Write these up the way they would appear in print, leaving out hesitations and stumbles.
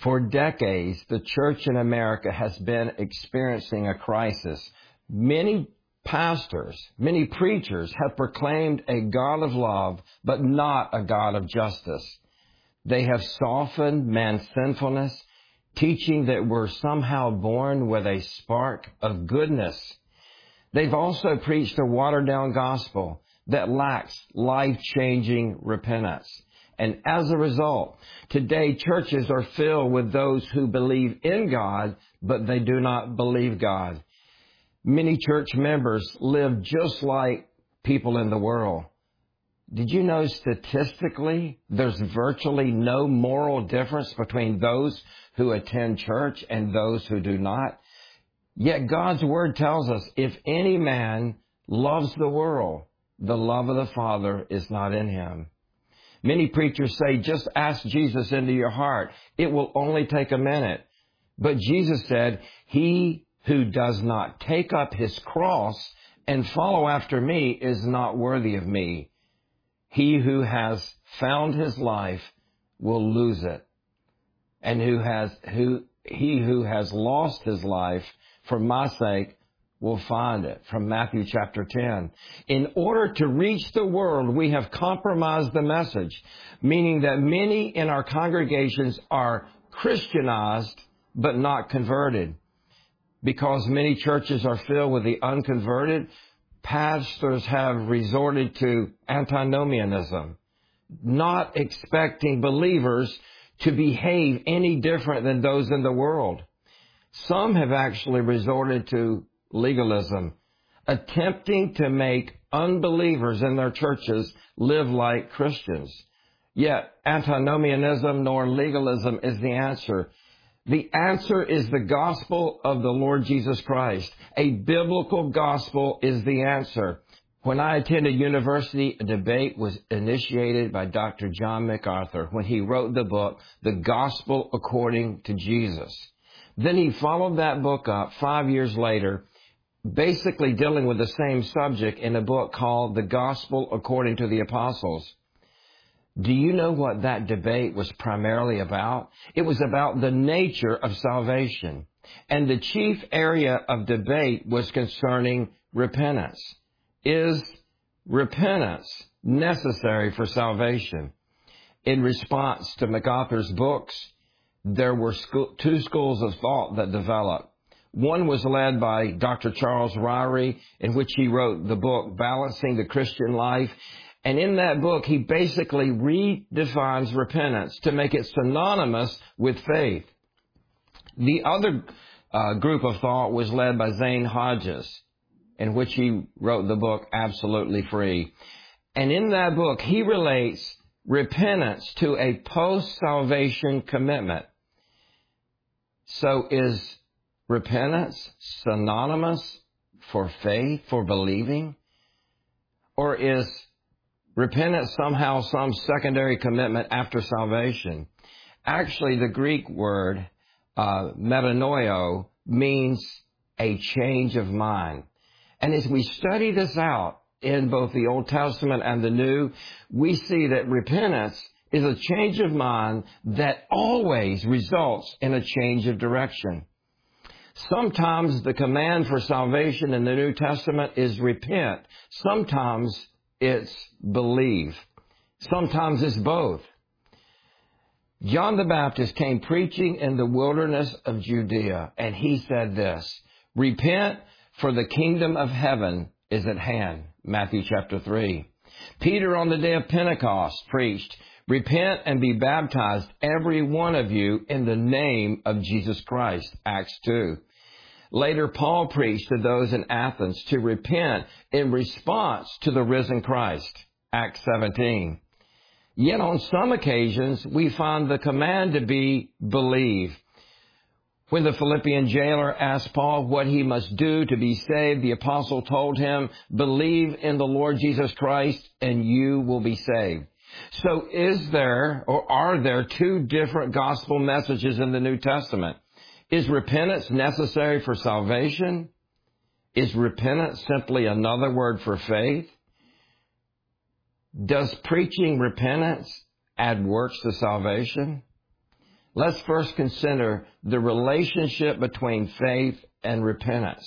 For decades, the church in America has been experiencing a crisis. Many pastors, many preachers have proclaimed a God of love, but not a God of justice. They have softened man's sinfulness, teaching that we're somehow born with a spark of goodness. They've also preached a watered-down gospel that lacks life-changing repentance. And as a result, today churches are filled with those who believe in God, but they do not believe God. Many church members live just like people in the world. Did you know statistically there's virtually no moral difference between those who attend church and those who do not? Yet God's Word tells us if any man loves the world, the love of the Father is not in him. Many preachers say, just ask Jesus into your heart. It will only take a minute. But Jesus said, he who does not take up his cross and follow after me is not worthy of me. He who has found his life will lose it. And he who has lost his life for my sake will find it. From Matthew chapter 10. In order to reach the world, we have compromised the message, meaning that many in our congregations are Christianized but not converted. Because many churches are filled with the unconverted, pastors have resorted to antinomianism, not expecting believers to behave any different than those in the world. Some have actually resorted to legalism, attempting to make unbelievers in their churches live like Christians. Yet, antinomianism nor legalism is the answer. The answer is the gospel of the Lord Jesus Christ. A biblical gospel is the answer. When I attended university, a debate was initiated by Dr. John MacArthur when he wrote the book, The Gospel According to Jesus. Then he followed that book up 5 years later, basically dealing with the same subject in a book called The Gospel According to the Apostles. Do you know what that debate was primarily about? It was about the nature of salvation. And the chief area of debate was concerning repentance. Is repentance necessary for salvation? In response to MacArthur's books, there were two schools of thought that developed. One was led by Dr. Charles Ryrie, in which he wrote the book, Balancing the Christian Life. And in that book, he basically redefines repentance to make it synonymous with faith. The other group of thought was led by Zane Hodges, in which he wrote the book, Absolutely Free. And in that book, he relates repentance to a post-salvation commitment. So is repentance synonymous for faith, for believing? Or is repentance somehow some secondary commitment after salvation? Actually, the Greek word metanoio means a change of mind. And as we study this out in both the Old Testament and the New, we see that repentance is a change of mind that always results in a change of direction. Sometimes the command for salvation in the New Testament is repent. Sometimes it's believe. Sometimes it's both. John the Baptist came preaching in the wilderness of Judea, and he said this, repent, for the kingdom of heaven is at hand. Matthew chapter 3. Peter on the day of Pentecost preached, repent and be baptized, every one of you, in the name of Jesus Christ. Acts 2. Later, Paul preached to those in Athens to repent in response to the risen Christ. Acts 17. Yet on some occasions, we find the command to be believe. When the Philippian jailer asked Paul what he must do to be saved, the apostle told him, believe in the Lord Jesus Christ and you will be saved. So is there, or are there, two different gospel messages in the New Testament? Is repentance necessary for salvation? Is repentance simply another word for faith? Does preaching repentance add works to salvation? Let's first consider the relationship between faith and repentance.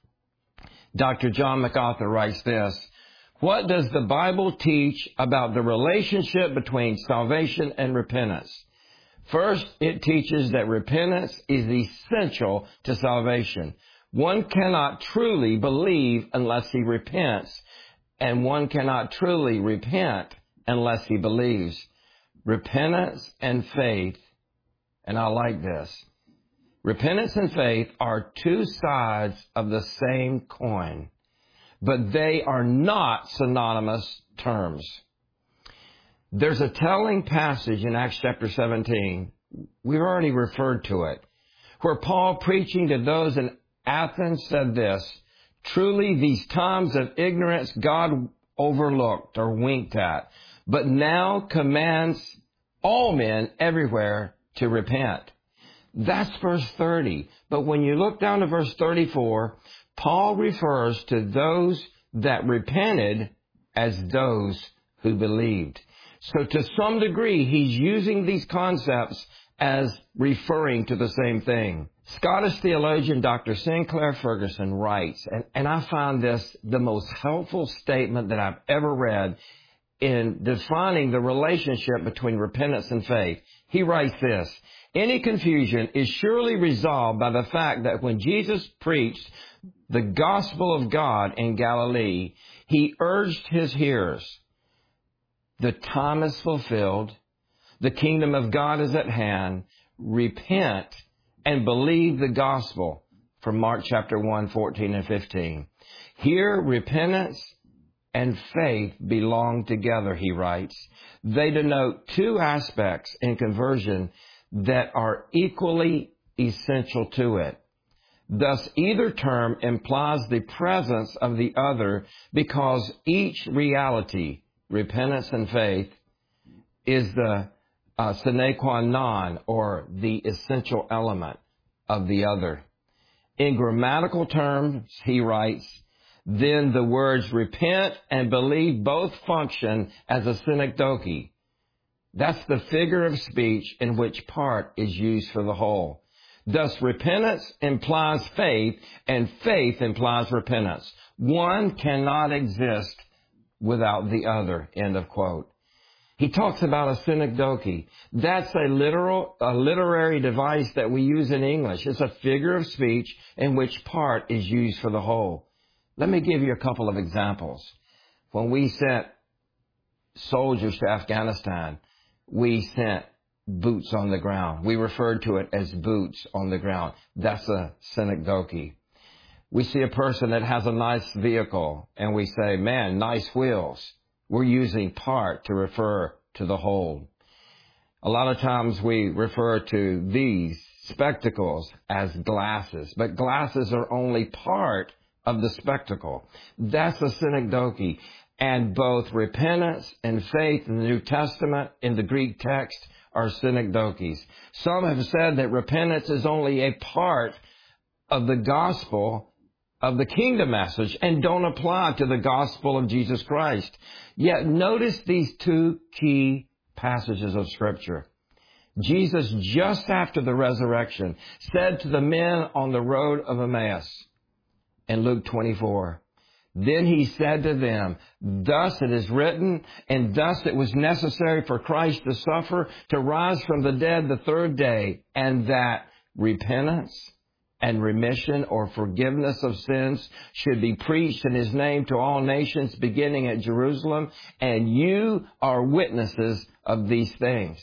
Dr. John MacArthur writes this: what does the Bible teach about the relationship between salvation and repentance? First, it teaches that repentance is essential to salvation. One cannot truly believe unless he repents, and one cannot truly repent unless he believes. Repentance and faith, and I like this, repentance and faith are two sides of the same coin, but they are not synonymous terms. There's a telling passage in Acts chapter 17, we've already referred to it, where Paul, preaching to those in Athens, said this: truly these times of ignorance God overlooked or winked at, but now commands all men everywhere to repent. That's verse 30. But when you look down to verse 34, Paul refers to those that repented as those who believed. So to some degree, he's using these concepts as referring to the same thing. Scottish theologian Dr. Sinclair Ferguson writes, and I find this the most helpful statement that I've ever read in defining the relationship between repentance and faith. He writes this: any confusion is surely resolved by the fact that when Jesus preached the gospel of God in Galilee, he urged his hearers, the time is fulfilled, the kingdom of God is at hand, repent and believe the gospel, from Mark chapter 1, 14 and 15. Here, repentance and faith belong together, he writes. They denote two aspects in conversion that are equally essential to it. Thus, either term implies the presence of the other because each reality, repentance and faith, is the sine qua non, or the essential element of the other. In grammatical terms, he writes, then the words repent and believe both function as a synecdoche. That's the figure of speech in which part is used for the whole. Thus, repentance implies faith, and faith implies repentance. One cannot exist without the other, end of quote. He talks about a synecdoche. That's a literary device that we use in English. It's a figure of speech in which part is used for the whole. Let me give you a couple of examples. When we sent soldiers to Afghanistan, we sent boots on the ground. We referred to it as boots on the ground. That's a synecdoche. We see a person that has a nice vehicle and we say, man, nice wheels. We're using part to refer to the whole. A lot of times we refer to these spectacles as glasses, but glasses are only part of the spectacle. That's a synecdoche. And both repentance and faith in the New Testament, in the Greek text, are synecdoches. Some have said that repentance is only a part of the gospel of the kingdom message and don't apply to the gospel of Jesus Christ. Yet notice these two key passages of Scripture. Jesus, just after the resurrection, said to the men on the road of Emmaus in Luke 24, then he said to them, thus it is written, and thus it was necessary for Christ to suffer, to rise from the dead the third day, and that repentance and remission or forgiveness of sins should be preached in his name to all nations, beginning at Jerusalem, and you are witnesses of these things.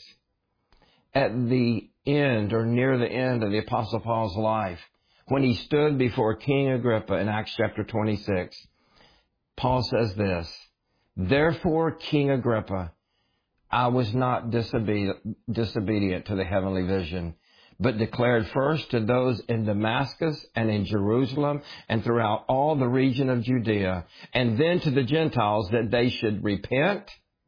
At the end, or near the end of the Apostle Paul's life, when he stood before King Agrippa in Acts chapter 26, Paul says this, therefore, King Agrippa, I was not disobedient to the heavenly vision, but declared first to those in Damascus and in Jerusalem and throughout all the region of Judea, and then to the Gentiles that they should repent,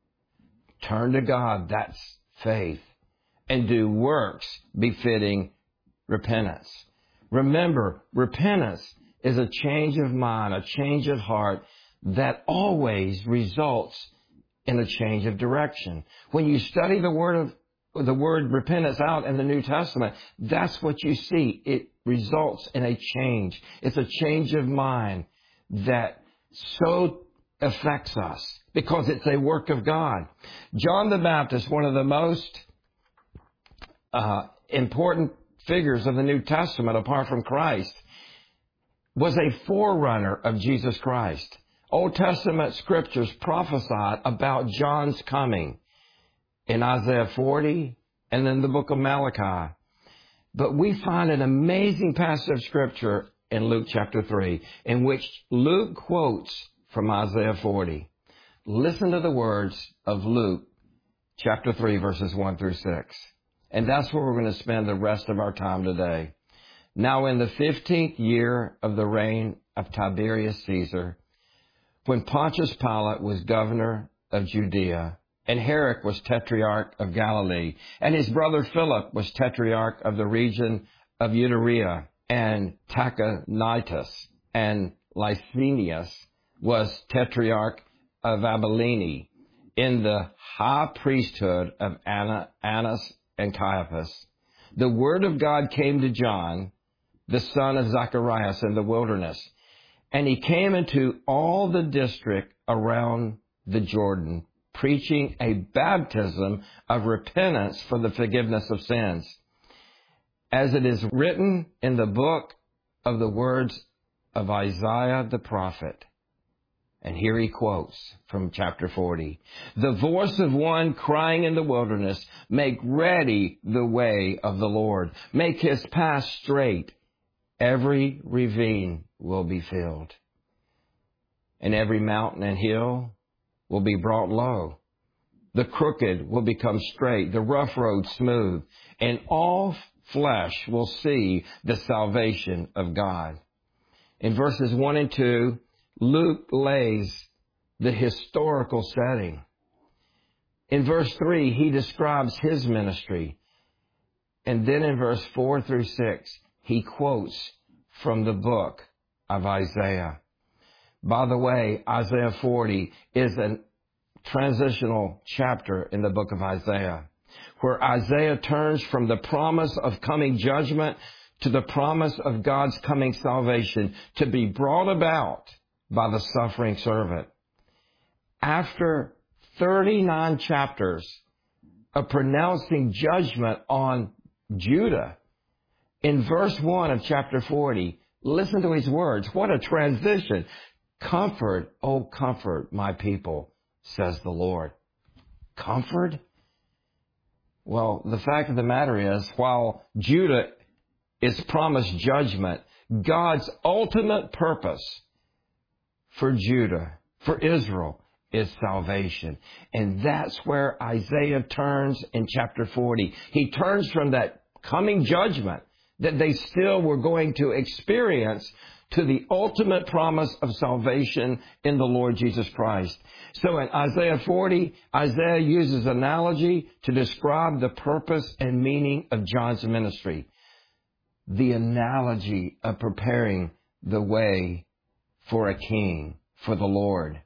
turn to God, that's faith, and do works befitting repentance. Remember, repentance is a change of mind, a change of heart that always results in a change of direction. When you study the Word the word repentance out in the New Testament, that's what you see. It results in a change. It's a change of mind that so affects us because it's a work of God. John the Baptist, one of the most important figures of the New Testament apart from Christ, was a forerunner of Jesus Christ. Old Testament scriptures prophesied about John's coming in Isaiah 40 and in the book of Malachi. But we find an amazing passage of scripture in Luke chapter 3 in which Luke quotes from Isaiah 40. Listen to the words of Luke chapter 3 verses 1 through 6. And that's where we're going to spend the rest of our time today. Now in the 15th year of the reign of Tiberius Caesar, when Pontius Pilate was governor of Judea, and Herod was tetrarch of Galilee, and his brother Philip was tetrarch of the region of Iturea and Trachonitis, and Lysanias was tetrarch of Abilene, in the high priesthood of Annas and Caiaphas. The word of God came to John, the son of Zacharias, in the wilderness, and he came into all the district around the Jordan, preaching a baptism of repentance for the forgiveness of sins, as it is written in the book of the words of Isaiah the prophet. And here he quotes from chapter 40. The voice of one crying in the wilderness, make ready the way of the Lord. Make his path straight. Every ravine will be filled, and every mountain and hill will be brought low. The crooked will become straight, the rough road smooth, and all flesh will see the salvation of God. In verses 1 and 2, Luke lays the historical setting. In verse 3, he describes his ministry. And then in verse 4 through 6, he quotes from the book of Isaiah. By the way, Isaiah 40 is a transitional chapter in the book of Isaiah, where Isaiah turns from the promise of coming judgment to the promise of God's coming salvation to be brought about by the suffering servant. After 39 chapters of pronouncing judgment on Judah, in verse 1 of chapter 40, listen to his words. What a transition. Comfort, oh comfort my people, says the Lord. Comfort? Well, the fact of the matter is, while Judah is promised judgment, God's ultimate purpose for Judah, for Israel, is salvation. And that's where Isaiah turns in chapter 40. He turns from that coming judgment that they still were going to experience to the ultimate promise of salvation in the Lord Jesus Christ. So in Isaiah 40, Isaiah uses analogy to describe the purpose and meaning of John's ministry. The analogy of preparing the way for a king, for the Lord.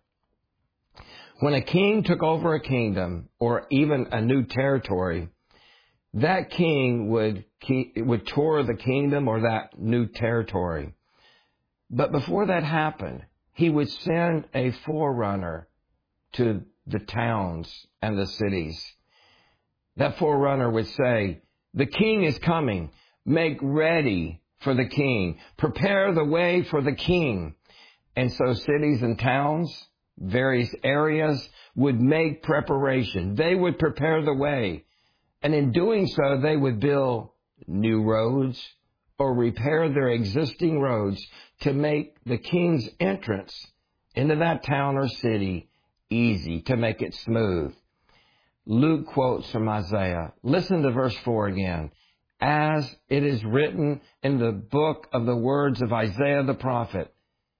When a king took over a kingdom or even a new territory, that king would tour the kingdom or that new territory. But before that happened, he would send a forerunner to the towns and the cities. That forerunner would say, the king is coming. Make ready for the king. Prepare the way for the king. And so cities and towns, various areas, would make preparation. They would prepare the way. And in doing so, they would build new roads or repair their existing roads to make the king's entrance into that town or city easy, to make it smooth. Luke quotes from Isaiah. Listen to verse 4 again. As it is written in the book of the words of Isaiah the prophet,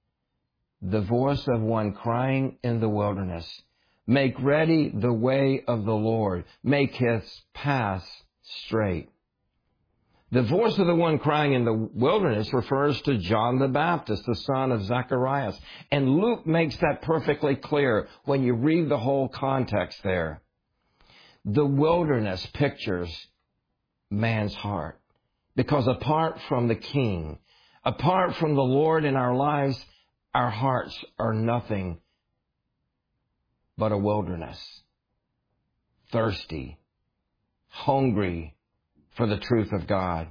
the voice of one crying in the wilderness, make ready the way of the Lord, make his path straight. The voice of the one crying in the wilderness refers to John the Baptist, the son of Zacharias. And Luke makes that perfectly clear when you read the whole context there. The wilderness pictures man's heart. Because apart from the King, apart from the Lord in our lives, our hearts are nothing but a wilderness. Thirsty, hungry for the truth of God.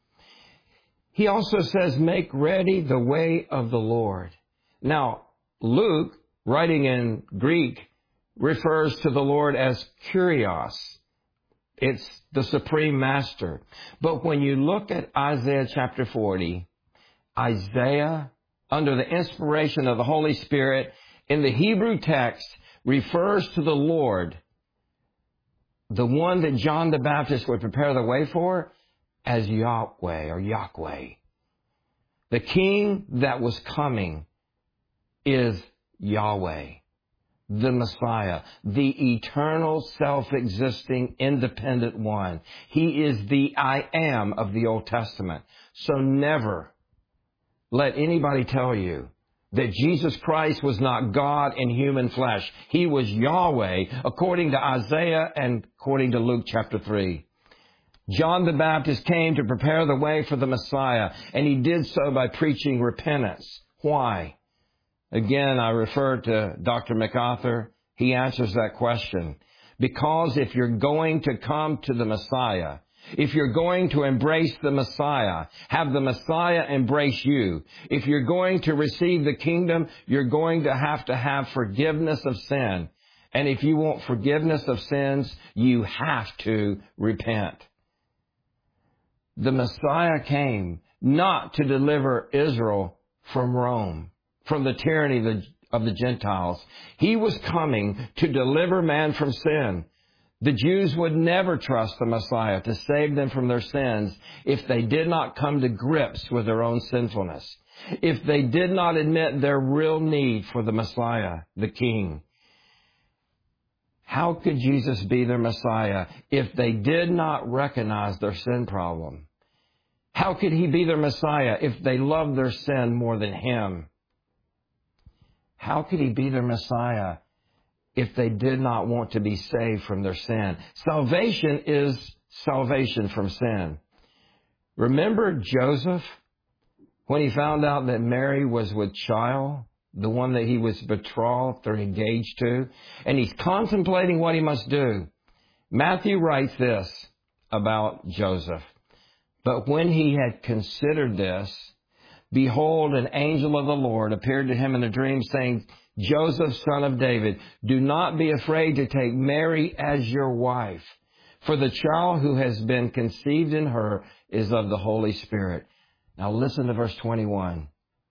He also says, make ready the way of the Lord. Now, Luke, writing in Greek, refers to the Lord as Kyrios. It's the supreme master. But when you look at Isaiah chapter 40, Isaiah, under the inspiration of the Holy Spirit, in the Hebrew text, refers to the Lord, the one that John the Baptist would prepare the way for, as Yahweh or Yahweh. The King that was coming is Yahweh, the Messiah, the eternal, self-existing, independent one. He is the I am of the Old Testament. So never let anybody tell you that Jesus Christ was not God in human flesh. He was Yahweh, according to Isaiah and according to Luke chapter 3. John the Baptist came to prepare the way for the Messiah, and he did so by preaching repentance. Why? Again, I refer to Dr. MacArthur. He answers that question. Because if you're going to come to the Messiah, if you're going to embrace the Messiah, have the Messiah embrace you, if you're going to receive the kingdom, you're going to have forgiveness of sin. And if you want forgiveness of sins, you have to repent. The Messiah came not to deliver Israel from Rome, from the tyranny of the Gentiles. He was coming to deliver man from sin. The Jews would never trust the Messiah to save them from their sins if they did not come to grips with their own sinfulness, if they did not admit their real need for the Messiah, the King. How could Jesus be their Messiah if they did not recognize their sin problem? How could he be their Messiah if they loved their sin more than him? How could he be their Messiah if they did not want to be saved from their sin? Salvation is salvation from sin. Remember Joseph when he found out that Mary was with child, the one that he was betrothed or engaged to, and he's contemplating what he must do. Matthew writes this about Joseph. But when he had considered this, behold, an angel of the Lord appeared to him in a dream, saying, Joseph, son of David, do not be afraid to take Mary as your wife, for the child who has been conceived in her is of the Holy Spirit. Now listen to verse 21.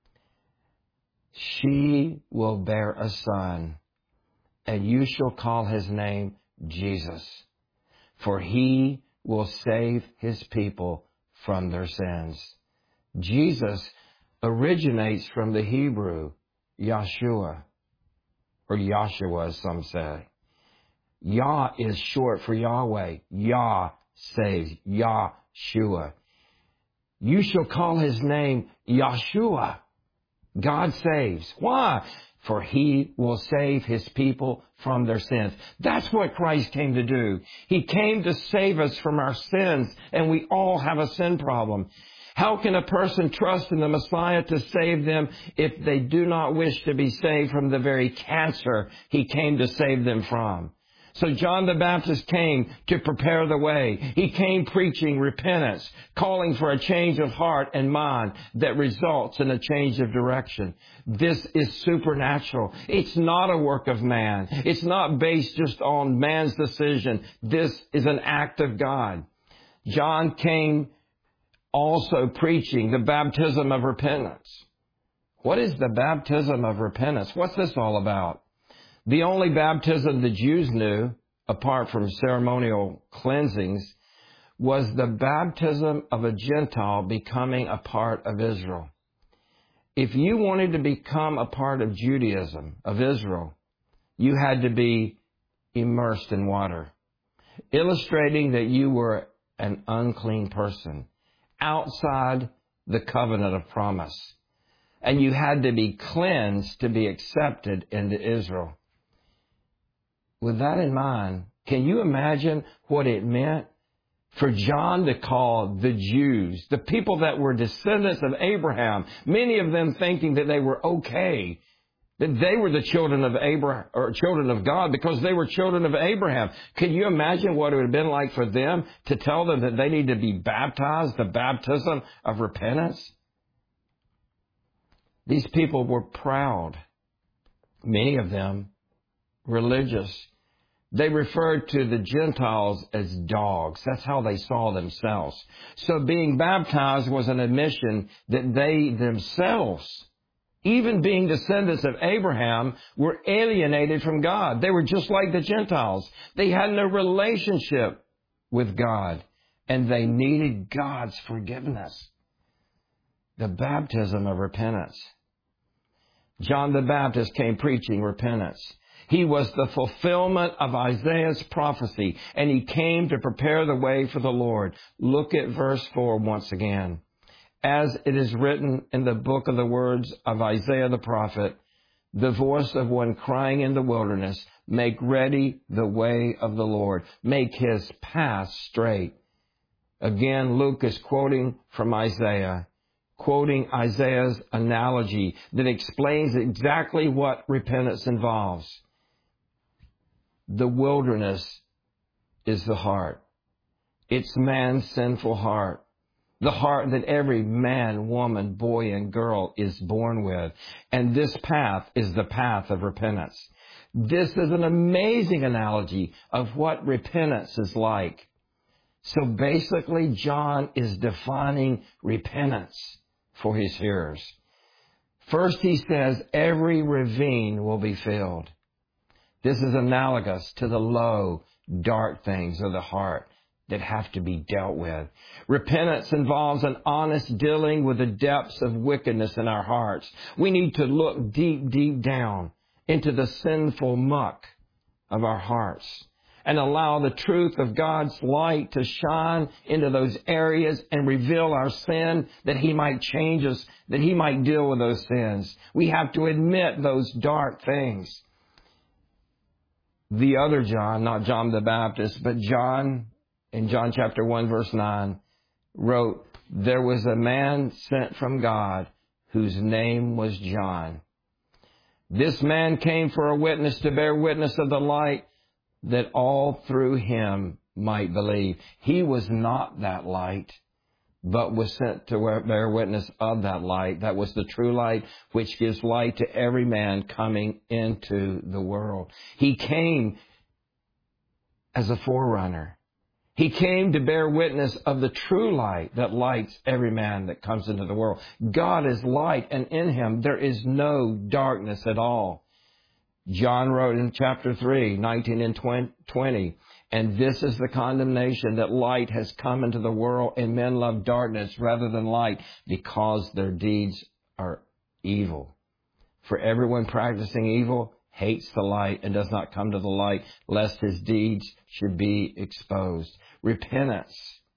She will bear a son, and you shall call his name Jesus, for he will save his people from their sins. Jesus originates from the Hebrew Yahshua, or Yahshua as some say. Yah is short for Yahweh. Yah saves. Yahshua. You shall call his name Yahshua. God saves. Why? For he will save his people from their sins. That's what Christ came to do. He came to save us from our sins, and we all have a sin problem. How can a person trust in the Messiah to save them if they do not wish to be saved from the very cancer he came to save them from? So John the Baptist came to prepare the way. He came preaching repentance, calling for a change of heart and mind that results in a change of direction. This is supernatural. It's not a work of man. It's not based just on man's decision. This is an act of God. John came also preaching the baptism of repentance. What is the baptism of repentance? What's this all about? The only baptism the Jews knew, apart from ceremonial cleansings, was the baptism of a Gentile becoming a part of Israel. If you wanted to become a part of Judaism, of Israel, you had to be immersed in water, illustrating that you were an unclean person, outside the covenant of promise. And you had to be cleansed to be accepted into Israel. With that in mind, Can you imagine what it meant for John to call the Jews, the people that were descendants of Abraham, many of them thinking that they were okay, that they were the children of Abraham or children of God because they were children of Abraham? Can you imagine what it would have been like for them to tell them that they need to be baptized, the baptism of repentance? These people were proud, many of them religious. They referred to the Gentiles as dogs. That's how they saw themselves. So being baptized was an admission that they themselves, even being descendants of Abraham, were alienated from God. They were just like the Gentiles. They had no relationship with God, and they needed God's forgiveness. The baptism of repentance. John the Baptist came preaching repentance. He was the fulfillment of Isaiah's prophecy, and he came to prepare the way for the Lord. Look at verse 4 once again. As it is written in the book of the words of Isaiah the prophet, the voice of one crying in the wilderness, make ready the way of the Lord, make his path straight. Again, Luke is quoting from Isaiah, quoting Isaiah's analogy that explains exactly what repentance involves. The wilderness is the heart. It's man's sinful heart. The heart that every man, woman, boy, and girl is born with. And this path is the path of repentance. This is an amazing analogy of what repentance is like. So basically, John is defining repentance for his hearers. First, he says, every ravine will be filled. This is analogous to the low, dark things of the heart that have to be dealt with. Repentance involves an honest dealing with the depths of wickedness in our hearts. We need to look deep, deep down into the sinful muck of our hearts and allow the truth of God's light to shine into those areas and reveal our sin, that He might change us, that He might deal with those sins. We have to admit those dark things. The other John, not John the Baptist, but John, in John chapter 1, verse 9, wrote, there was a man sent from God whose name was John. This man came for a witness to bear witness of the light, that all through him might believe. He was not that light, but was sent to bear witness of that light. That was the true light, which gives light to every man coming into the world. He came as a forerunner. He came to bear witness of the true light that lights every man that comes into the world. God is light, and in Him there is no darkness at all. John wrote in chapter 3, 19 and 20, and this is the condemnation, that light has come into the world, and men love darkness rather than light, because their deeds are evil. For everyone practicing evil hates the light and does not come to the light, lest his deeds should be exposed. Repentance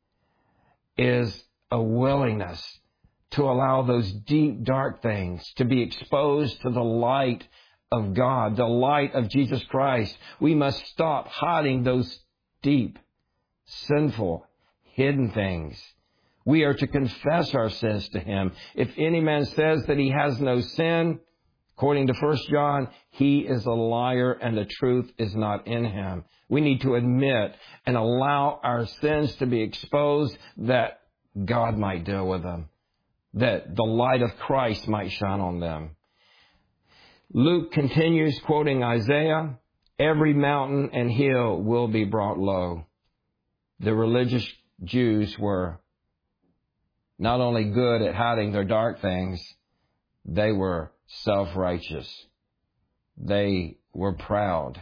is a willingness to allow those deep, dark things to be exposed to the light of God, the light of Jesus Christ. We must stop hiding those deep, sinful, hidden things. We are to confess our sins to Him. If any man says that he has no sin, according to 1 John, he is a liar and the truth is not in him. We need to admit and allow our sins to be exposed, that God might deal with them, that the light of Christ might shine on them. Luke continues quoting Isaiah, every mountain and hill will be brought low. The religious Jews were not only good at hiding their dark things, they were self-righteous. They were proud.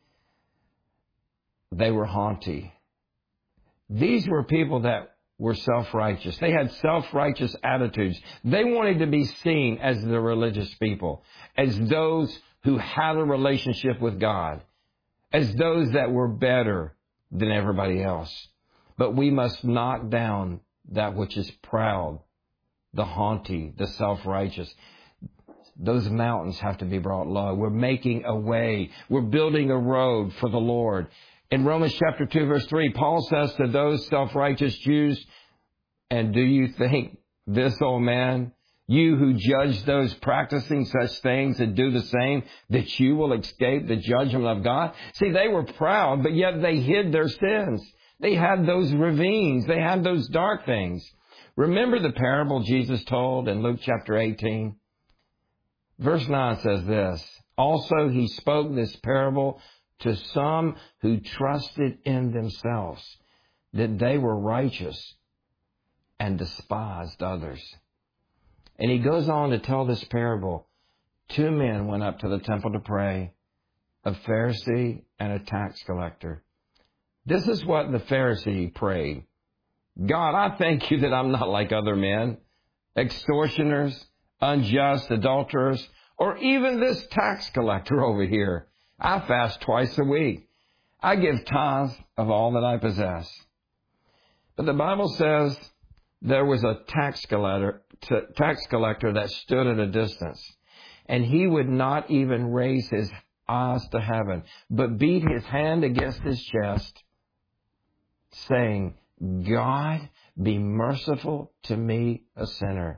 They were haughty. These were people that were self-righteous. They had self-righteous attitudes. They wanted to be seen as the religious people, as those who had a relationship with God, as those that were better than everybody else. But we must knock down that which is proud, the haughty, the self-righteous. Those mountains have to be brought low. We're making a way. We're building a road for the Lord. In Romans chapter 2, verse 3, Paul says to those self-righteous Jews, and do you think this, O man, you who judge those practicing such things and do the same, that you will escape the judgment of God? See, they were proud, but yet they hid their sins. They had those ravines. They had those dark things. Remember the parable Jesus told in Luke chapter 18? Verse 9 says this, also he spoke this parable to some who trusted in themselves that they were righteous and despised others. And he goes on to tell this parable. Two men went up to the temple to pray, a Pharisee and a tax collector. This is what the Pharisee prayed. God, I thank you that I'm not like other men, extortioners, unjust, adulterers, or even this tax collector over here. I fast twice a week. I give tithes of all that I possess. But the Bible says there was a tax collector that stood at a distance, and he would not even raise his eyes to heaven, but beat his hand against his chest, saying, God, be merciful to me, a sinner.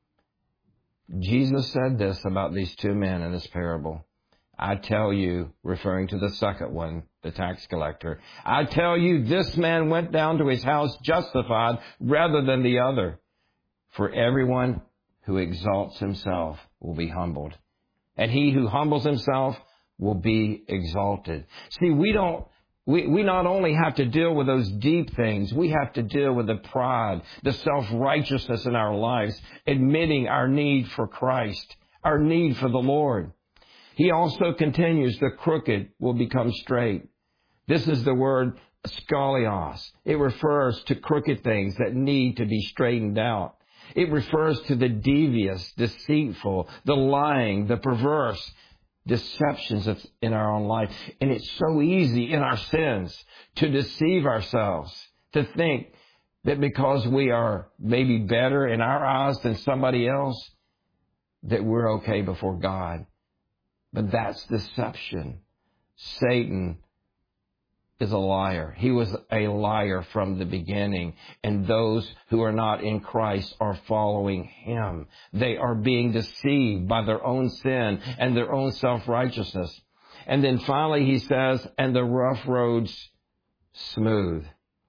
Jesus said this about these two men in this parable. I tell you, referring to the second one, the tax collector, I tell you, this man went down to his house justified rather than the other. For everyone who exalts himself will be humbled, and he who humbles himself will be exalted. See, we not only have to deal with those deep things, we have to deal with the pride, the self-righteousness in our lives, admitting our need for Christ, our need for the Lord. He also continues, the crooked will become straight. This is the word scolios. It refers to crooked things that need to be straightened out. It refers to the devious, deceitful, the lying, the perverse deceptions that's in our own life. And it's so easy in our sins to deceive ourselves, to think that because we are maybe better in our eyes than somebody else, that we're okay before God. But that's deception. Satan is a liar. He was a liar from the beginning. And those who are not in Christ are following him. They are being deceived by their own sin and their own self-righteousness. And then finally he says, and the rough roads smooth.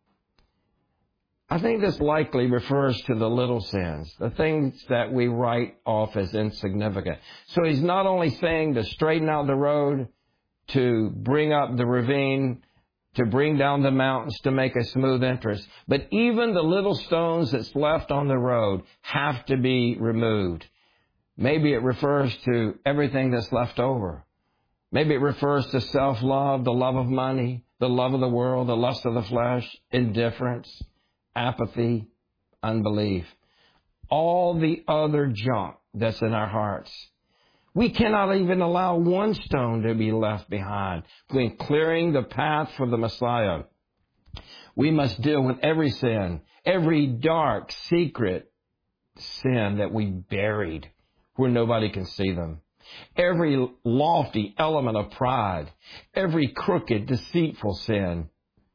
I think this likely refers to the little sins, the things that we write off as insignificant. So he's not only saying to straighten out the road, to bring up the ravine, to bring down the mountains to make a smooth entrance, but even the little stones that's left on the road have to be removed. Maybe it refers to everything that's left over. Maybe it refers to self-love, the love of money, the love of the world, the lust of the flesh, indifference, apathy, unbelief, all the other junk that's in our hearts. We cannot even allow one stone to be left behind when clearing the path for the Messiah. We must deal with every sin, every dark, secret sin that we buried where nobody can see them, every lofty element of pride, every crooked, deceitful sin,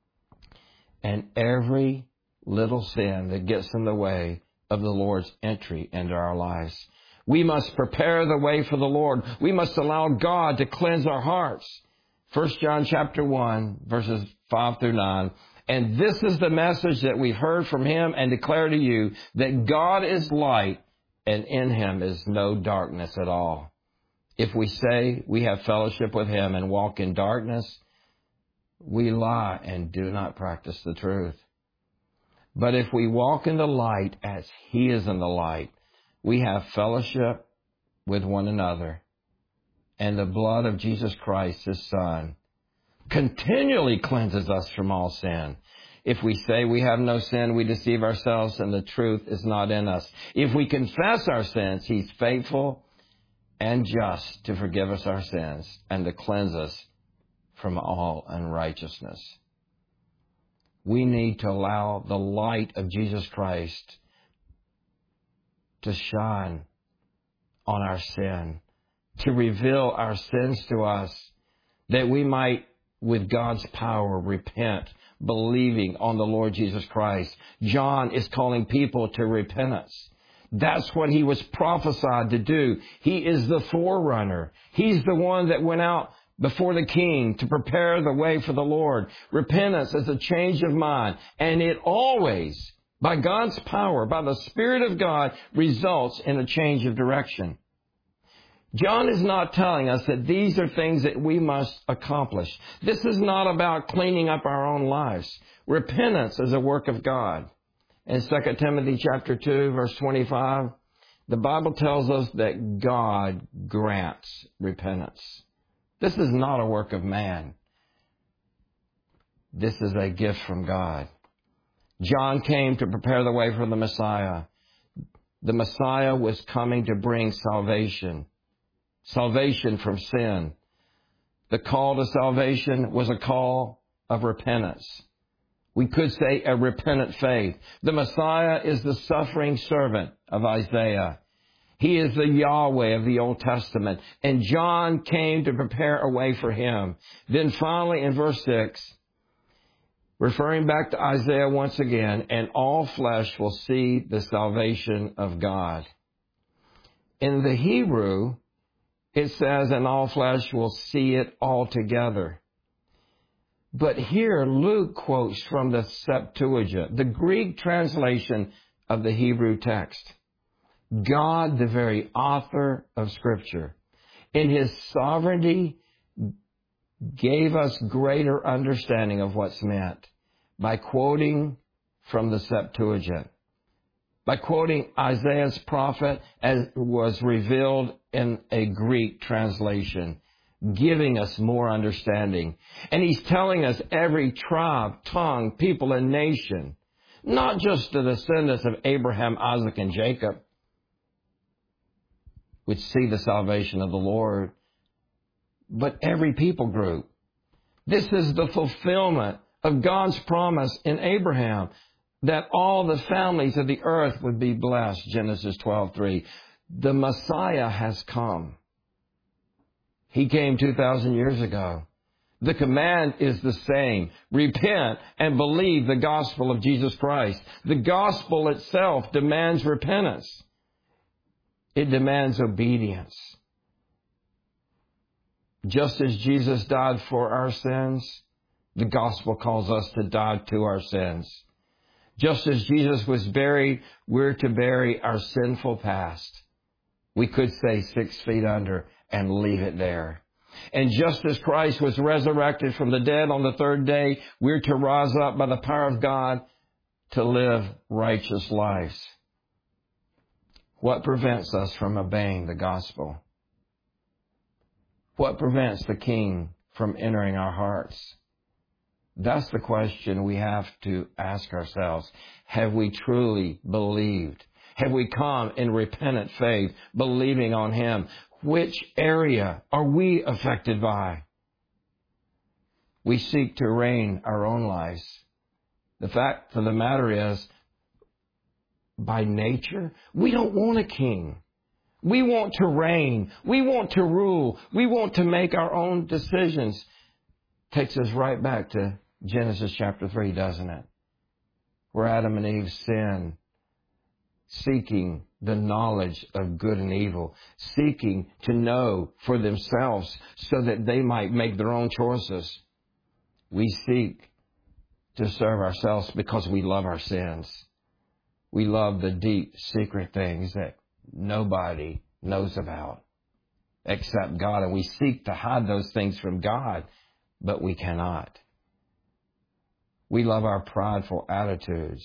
and every little sin that gets in the way of the Lord's entry into our lives. We must prepare the way for the Lord. We must allow God to cleanse our hearts. 1 John chapter 1, verses 5 through 9. And this is the message that we've heard from him and declare to you, that God is light and in him is no darkness at all. If we say we have fellowship with him and walk in darkness, we lie and do not practice the truth. But if we walk in the light as he is in the light, we have fellowship with one another. And the blood of Jesus Christ, his Son, continually cleanses us from all sin. If we say we have no sin, we deceive ourselves and the truth is not in us. If we confess our sins, he's faithful and just to forgive us our sins and to cleanse us from all unrighteousness. We need to allow the light of Jesus Christ to shine on our sin, to reveal our sins to us, that we might with God's power, repent, believing on the Lord Jesus Christ. John is calling people to repentance. That's what he was prophesied to do. He is the forerunner. He's the one that went out before the king to prepare the way for the Lord. Repentance is a change of mind, and it always, by God's power, by the Spirit of God, results in a change of direction. John is not telling us that these are things that we must accomplish. This is not about cleaning up our own lives. Repentance is a work of God. In 2 Timothy chapter 2, verse 25, the Bible tells us that God grants repentance. This is not a work of man. This is a gift from God. John came to prepare the way for the Messiah. The Messiah was coming to bring salvation. Salvation from sin. The call to salvation was a call of repentance. We could say a repentant faith. The Messiah is the suffering servant of Isaiah. He is the Yahweh of the Old Testament. And John came to prepare a way for him. Then finally in verse 6, referring back to Isaiah once again, and all flesh will see the salvation of God. In the Hebrew, it says, and all flesh will see it all together. But here Luke quotes from the Septuagint, the Greek translation of the Hebrew text. God, the very author of Scripture, in His sovereignty, gave us greater understanding of what's meant by quoting from the Septuagint, by quoting Isaiah's prophet as was revealed in a Greek translation, giving us more understanding. And He's telling us every tribe, tongue, people, and nation, not just the descendants of Abraham, Isaac, and Jacob, would see the salvation of the Lord, but every people group. This is the fulfillment of God's promise in Abraham that all the families of the earth would be blessed, Genesis 12:3. The Messiah has come. He came 2,000 years ago. The command is the same. Repent and believe the gospel of Jesus Christ. The gospel itself demands repentance. It demands obedience. Just as Jesus died for our sins, the gospel calls us to die to our sins. Just as Jesus was buried, we're to bury our sinful past. We could say 6 feet under and leave it there. And just as Christ was resurrected from the dead on the third day, we're to rise up by the power of God to live righteous lives. What prevents us from obeying the gospel? What prevents the King from entering our hearts? That's the question we have to ask ourselves. Have we truly believed? Have we come in repentant faith, believing on Him? Which area are we affected by? We seek to reign our own lives. The fact of the matter is, by nature, we don't want a king. We want to reign. We want to rule. We want to make our own decisions. Takes us right back to Genesis chapter 3, doesn't it? Where Adam and Eve sin, seeking the knowledge of good and evil, seeking to know for themselves so that they might make their own choices. We seek to serve ourselves because we love our sins. We love the deep, secret things that nobody knows about except God. And we seek to hide those things from God, but we cannot. We love our prideful attitudes,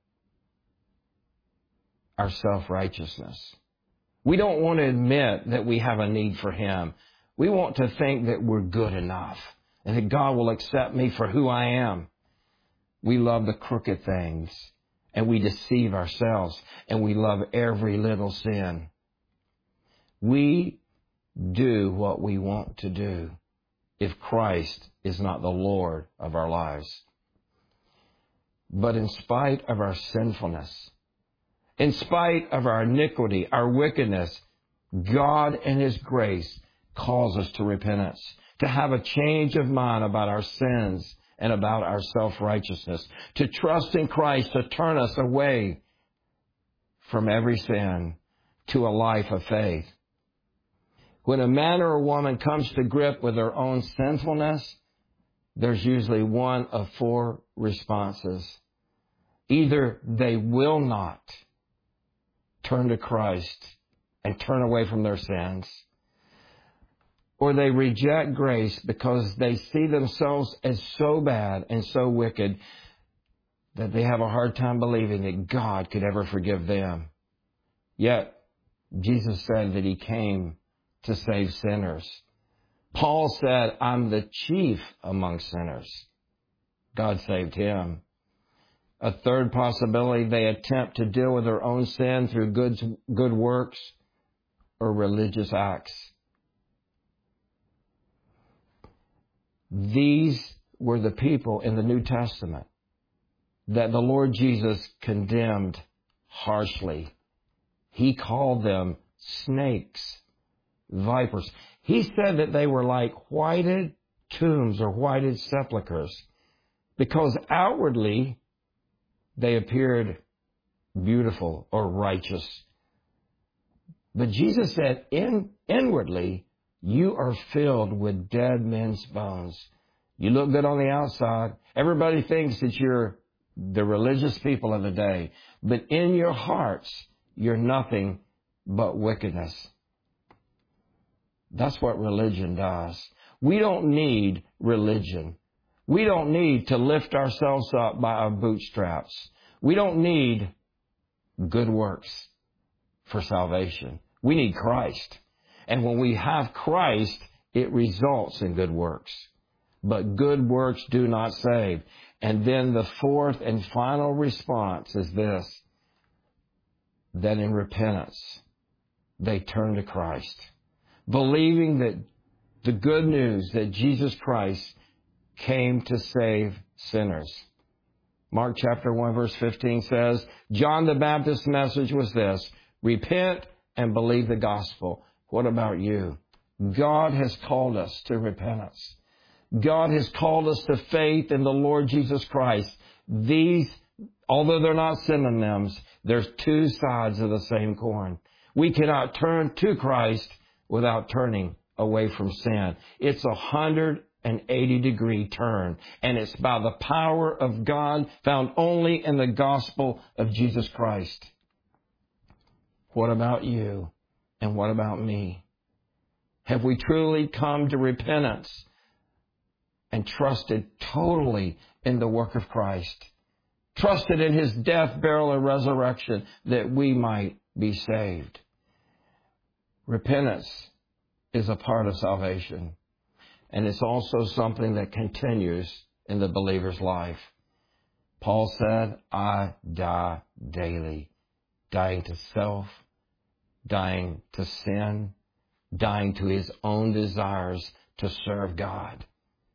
our self-righteousness. We don't want to admit that we have a need for Him. We want to think that we're good enough and that God will accept me for who I am. We love the crooked things. And we deceive ourselves, and we love every little sin. We do what we want to do if Christ is not the Lord of our lives. But in spite of our sinfulness, in spite of our iniquity, our wickedness, God in His grace calls us to repentance. to have a change of mind about our sins and about our self-righteousness, to trust in Christ to turn us away from every sin to a life of faith. When a man or a woman comes to grip with their own sinfulness, there's usually one of four responses. Either they will not turn to Christ and turn away from their sins, or they reject grace because they see themselves as so bad and so wicked that they have a hard time believing that God could ever forgive them. Yet, Jesus said that He came to save sinners. Paul said, I'm the chief among sinners. God saved him. A third possibility, they attempt to deal with their own sin through good works or religious acts. These were the people in the New Testament that the Lord Jesus condemned harshly. He called them snakes, vipers. He said that they were like whited tombs or whited sepulchres because outwardly they appeared beautiful or righteous. But Jesus said, inwardly, you are filled with dead men's bones. You look good on the outside. Everybody thinks that you're the religious people of the day. But in your hearts, you're nothing but wickedness. That's what religion does. We don't need religion. We don't need to lift ourselves up by our bootstraps. We don't need good works for salvation. We need Christ. And when we have Christ, it results in good works. But good works do not save. And then the fourth and final response is this, that in repentance, they turn to Christ, believing that the good news that Jesus Christ came to save sinners. Mark chapter 1 verse 15 says, John the Baptist's message was this, repent and believe the gospel. What about you? God has called us to repentance. God has called us to faith in the Lord Jesus Christ. These, although they're not synonyms, there's two sides of the same coin. We cannot turn to Christ without turning away from sin. It's 180-degree turn, and it's by the power of God found only in the gospel of Jesus Christ. What about you? And what about me? Have we truly come to repentance and trusted totally in the work of Christ? Trusted in His death, burial, and resurrection that we might be saved. Repentance is a part of salvation. And it's also something that continues in the believer's life. Paul said, I die daily, dying to self, dying to sin, dying to his own desires to serve God.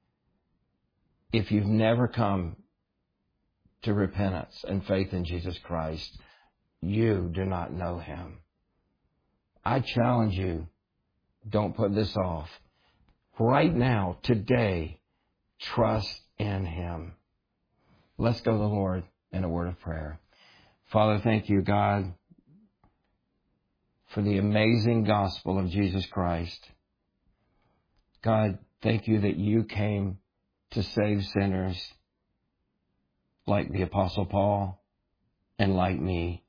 If you've never come to repentance and faith in Jesus Christ, you do not know Him. I challenge you, don't put this off. Right now, today, trust in Him. Let's go to the Lord in a word of prayer. Father, thank you, God, for the amazing gospel of Jesus Christ. God, thank you that you came to save sinners like the Apostle Paul and like me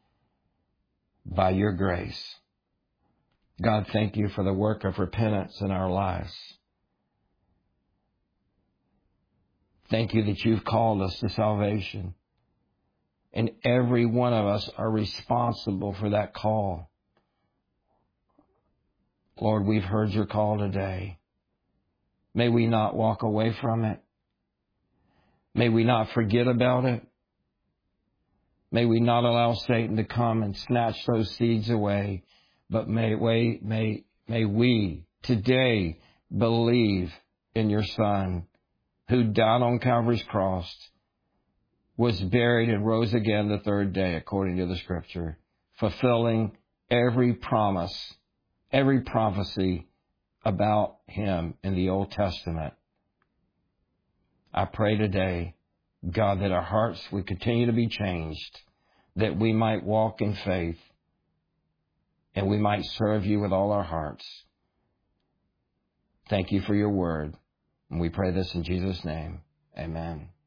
by your grace. God, thank you for the work of repentance in our lives. Thank you that you've called us to salvation. And every one of us are responsible for that call. Lord, we've heard your call today. May we not walk away from it. May we not forget about it. May we not allow Satan to come and snatch those seeds away. But may we today believe in your Son, who died on Calvary's cross, was buried and rose again the third day, according to the Scripture, fulfilling every promise, every prophecy about Him in the Old Testament. I pray today, God, that our hearts would continue to be changed, that we might walk in faith, and we might serve You with all our hearts. Thank You for Your word. And we pray this in Jesus' name. Amen.